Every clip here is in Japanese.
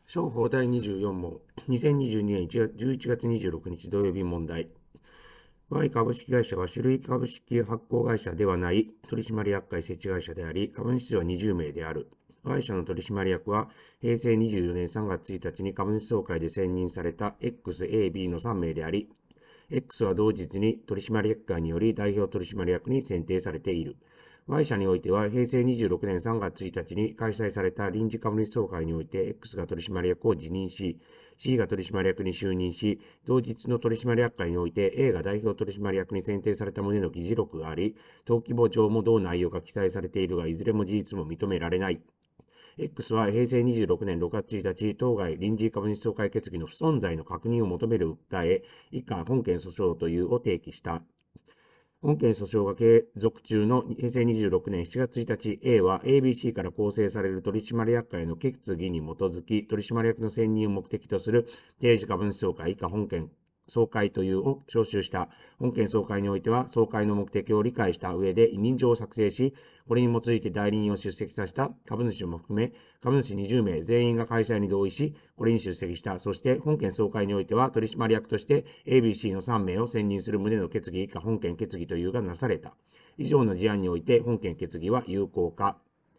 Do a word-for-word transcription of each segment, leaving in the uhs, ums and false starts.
商法だいにじゅうよん問。にせんにじゅうにねんじゅういちがつにじゅうろくにち土曜日問題。Y 株式会社は種類株式発行会社ではない取締役会設置会社であり、株主はにじゅうめいである。Y 社の取締役はへいせいにじゅうよねんさんがつついたちに株主総会で選任された X、A、B のさんめいであり、X は同日に取締役会により代表取締役に選定されている。Y 社においては、へいせいにじゅうろくねんさんがつついたちに開催された臨時株主総会において、X が取締役を辞任し、C が取締役に就任し、同日の取締役会において A が代表取締役に選定された旨の議事録があり、登記簿上も同内容が記載されているが、いずれも事実も認められない。X はへいせいにじゅうろくねんろくがつついたち、当該臨時株主総会決議の不存在の確認を求める訴え、以下本件訴訟というを提起した。本件訴訟が継続中のへいせいにじゅうろくねんしちがつついたち、A は エービーシー から構成される取締役会の決議に基づき、取締役の選任を目的とする定時株主総会以下本件総会というを招集した。本件総会においては、総会の目的を理解した上で委任状を作成し、これに基いて代理人を出席させた株主も含め、株主にじゅうめい全員が開催に同意し、これに出席した。そして、本件総会においては、取締役として エービーシー のさんめいを選任する旨の決議以下本件決議というがなされた。以上の事案において、本件決議は有効か。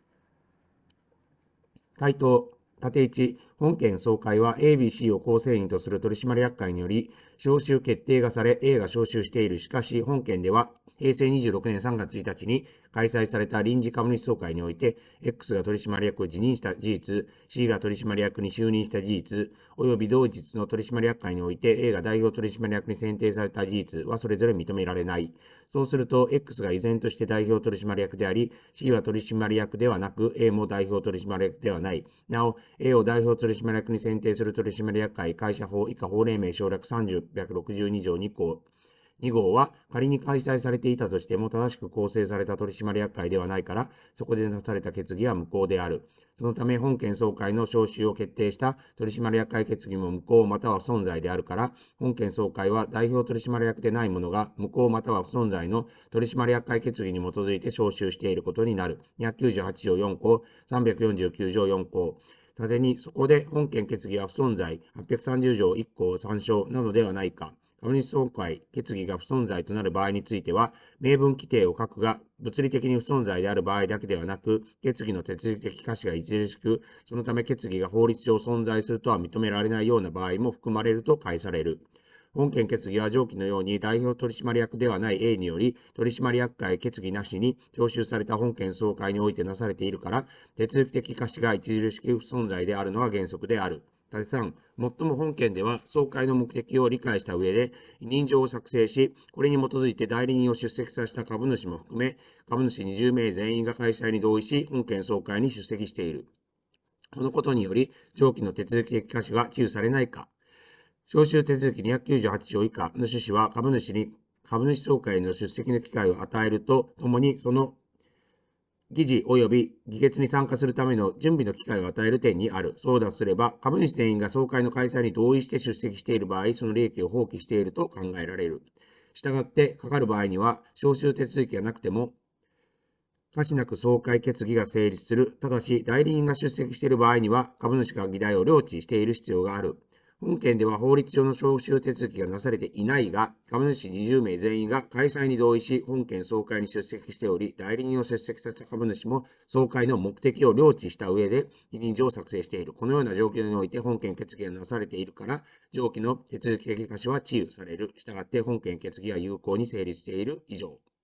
回答。縦いち、本件総会は エービーシー を構成員とする取締役会により、招集決定がされ、A が招集している。しかし、本件では、へいせいにじゅうろくねんさんがつついたちに開催された臨時株主総会において、X が取締役を辞任した事実、C が取締役に就任した事実、及び同日の取締役会において A が代表取締役に選定された事実はそれぞれ認められない。そうすると、X が依然として代表取締役であり、C は取締役ではなく、A も代表取締役ではない。なお、A を代表取締役に選定する取締役会会社法以下法令名省略さんびゃくろくじゅうにじょうに項に号は仮に開催されていたとしても正しく構成された取締役会ではないから、そこで出された決議は無効である。そのため本件総会の招集を決定した取締役会決議も無効または不存在であるから、本件総会は代表取締役でない者が無効または不存在の取締役会決議に基づいて招集していることになる。にひゃくきゅうじゅうはちじょうよん項、さんびゃくよんじゅうきゅうじょうよん項。縦にそこで本件決議は不存在、はっぴゃくさんじゅうじょういっ項参照なのではないか。株主総会決議が不存在となる場合については、明文規定を書くが、物理的に不存在である場合だけではなく、決議の手続き的可視が著しく、そのため決議が法律上存在するとは認められないような場合も含まれると解される。本件決議は上記のように代表取締役ではない A により、取締役会決議なしに徴収された本件総会においてなされているから、手続き的可視が著しく不存在であるのは原則である。縦さん、最も本件では総会の目的を理解した上で委任状を作成し、これに基づいて代理人を出席させた株主も含め、株主にじゅうめい全員が開催に同意し、本件総会に出席している。このことにより、上記の手続き的可視は治癒されないか。招集手続きにひゃくきゅうじゅうはち条以下の趣旨は株主に株主総会の出席の機会を与えるとともに、その議事及び議決に参加するための準備の機会を与える点にある。そうだとすれば、株主全員が総会の開催に同意して出席している場合、その利益を放棄していると考えられる。したがって、かかる場合には、招集手続きがなくても、可視なく総会決議が成立する。ただし、代理人が出席している場合には、株主が議題を領知している必要がある。本件では法律上の招集手続きがなされていないが、株主にじゅうめい全員が開催に同意し、本件総会に出席しており、代理人を出席させた株主も総会の目的を領知した上で、委任状を作成している。このような状況において本件決議がなされているから、上記の手続き的可視は治癒される。したがって本件決議は有効に成立している以上。